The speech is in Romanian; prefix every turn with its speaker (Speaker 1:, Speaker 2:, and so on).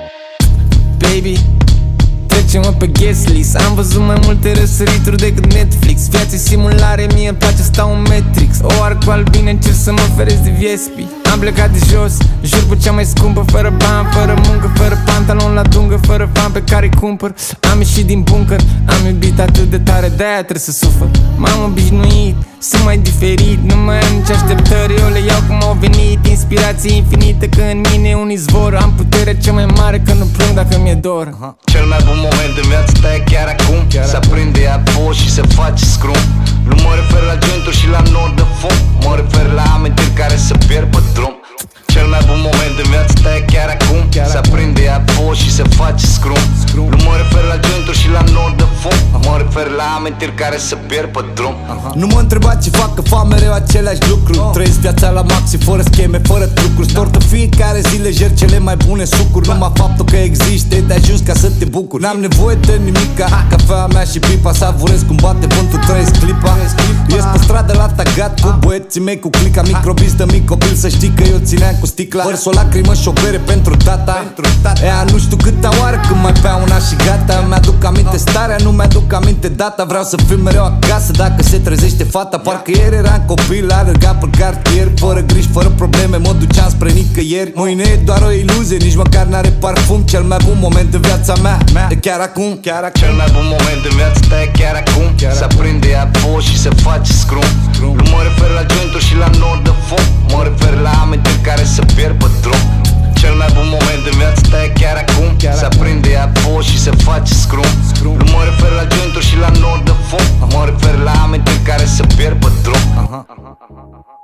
Speaker 1: Baby, trece-mă pe guest list. Am văzut mai multe răsărituri decât Netflix. Viața simulare, mie îmi place, stau în Matrix. O arc cu albine, încerc să mă feresc de viespi. Am plecat de jos, jur pe cea mai scumpă. Fără bani, fără muncă, fără pantalon la dungă, fără fan pe care cumpăr. Am ieșit din bunker, am iubit atât de tare, de-aia trebuie să sufăr. M-am obișnuit, sunt mai diferit, nu mai am nici așteptări, eu le iau cum au venit. Inspirație infinită, că în mine e un izvor. Am puterea cea mai mare, că nu plâng dacă mi-e dor.
Speaker 2: Cel mai bun moment în viața ta e chiar acum. Să aprinde apă și să faci scrum. Nu mă refer la jointuri și la nori de fum. Mă refer la amintiri care se pierd pe drum. Cel mai bun moment în viața ta e chiar acum. Să aprinde apă și să faci scrum. Nu mă refer la jointuri și la nori de fum. Mă refer la amintiri care se pierd pe drum.
Speaker 3: Nu mă întreba ce fac, că fac mereu aceleași lucruri. Trăiesc viața la maxi, fără scheme, fără trucuri. Stortă fiecare zi lejer cele mai bune sucuri. Numai faptul că există e de ajuns ca să te bucuri. N-am nevoie de nimica, cafea mea și pipa. Savurez cum bate vântul, trăiesc clipa. Ies pe stradă la tagat cu băieții mei, cu clica. Microbis de mic copil, să știi că eu țineam cu sticla. Vărs o lacrimă și o bere pentru tata. Ea nu știu câta oară când mai bea una și gata. Mi-aduc aminte starea, nu mi-aduc aminte data. Vreau să fiu mereu acasă dacă se trezește fata. Parcă ieri eram copil, alergat pe cartier. Fără griji, fără probleme, mă duceam spre nicăieri. Mâine e doar o iluzie, nici măcar n-are parfum. Cel mai bun moment în viața mea e chiar acum.
Speaker 2: Cel mai bun moment în viața ta e chiar acum. Să aprinde apă și să faci scrum. Nu mă refer la jointuri și la nori de fum. Mă refer la amintiri care se pierd pe drum. Cel mai bun moment în viața ta e chiar acum. Să aprinde apă și să faci scrum. Nu mă refer la jointuri și la nori de fum. Mă refer la amintiri care se pierd pe drum.